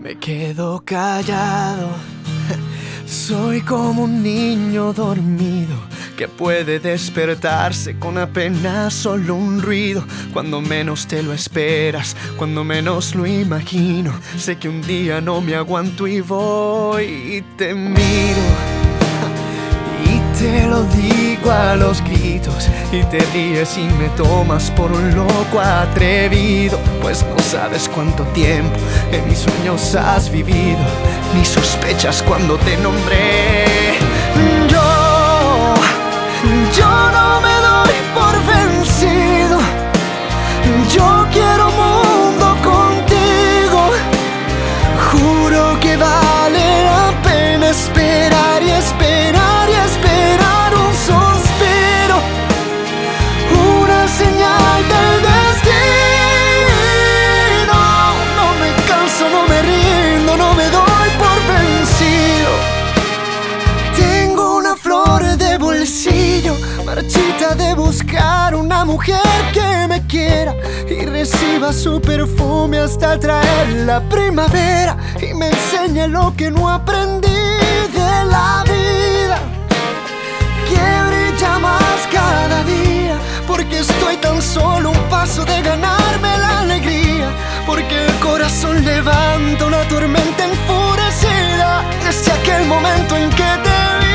Me quedo callado. Soy como un niño dormido que puede despertarse con apenas solo un ruido. Cuando menos te lo esperas, cuando menos lo imagino. Sé que un día no me aguanto y voy y te miro y te lo digo a los gritos, y te ríes y me tomas por un loco atrevido. Pues no sabes cuánto tiempo en mis sueños has vivido, ni sospechas cuando te nombré. Yo no me doy por vencido. Yo quiero mundo contigo. Juro que vale la pena esperar y esperar y esperar un suspiro, una señal del destino. No me canso, no me rindo, no me doy por vencido. Tengo una flor de bolsillo, marchita de buscar una mujer que me quiera y reciba su perfume hasta traer la primavera y me enseñe lo que no aprendí de la vida, que brilla más cada día, porque estoy tan solo un paso de ganarme la alegría, porque el corazón levanta una tormenta enfurecida desde aquel momento en que te vi.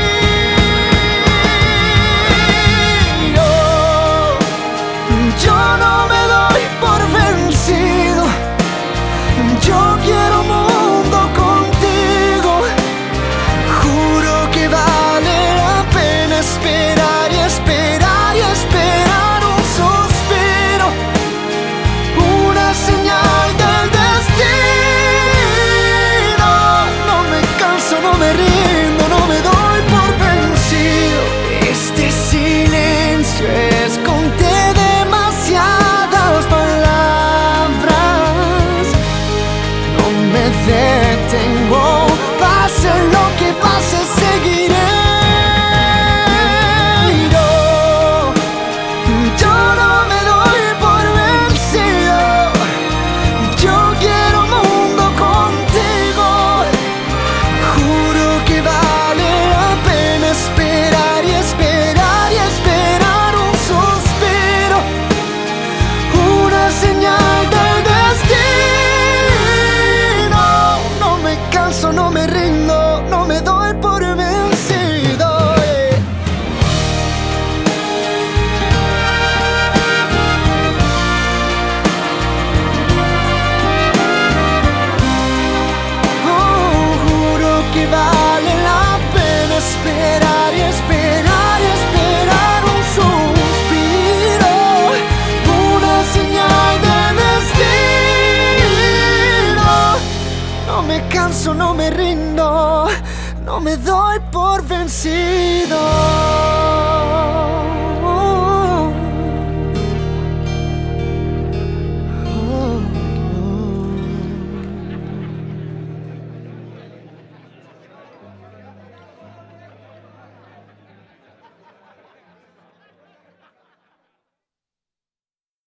Yo no me doy por vencido. Yo quiero mundo contigo. Juro que vale la pena esperar y esperar y esperar un suspiro, una señal del destino. No me canso, no me rindo, no me doy por vencido. Este silencio esconde demasiadas palabras. No me detengo, pase lo que pase, seguiré. Yo no me doy por vencido. Yo quiero mundo contigo. Juro que vale la pena esperar y esperar y esperar un suspiro, una señal del destino. No me canso, no me rindo, no me doy por vencido. Juro que vale la pena esperar y esperar y esperar un suspiro, una señal de destino. No me canso, no me rindo, no me doy por vencido.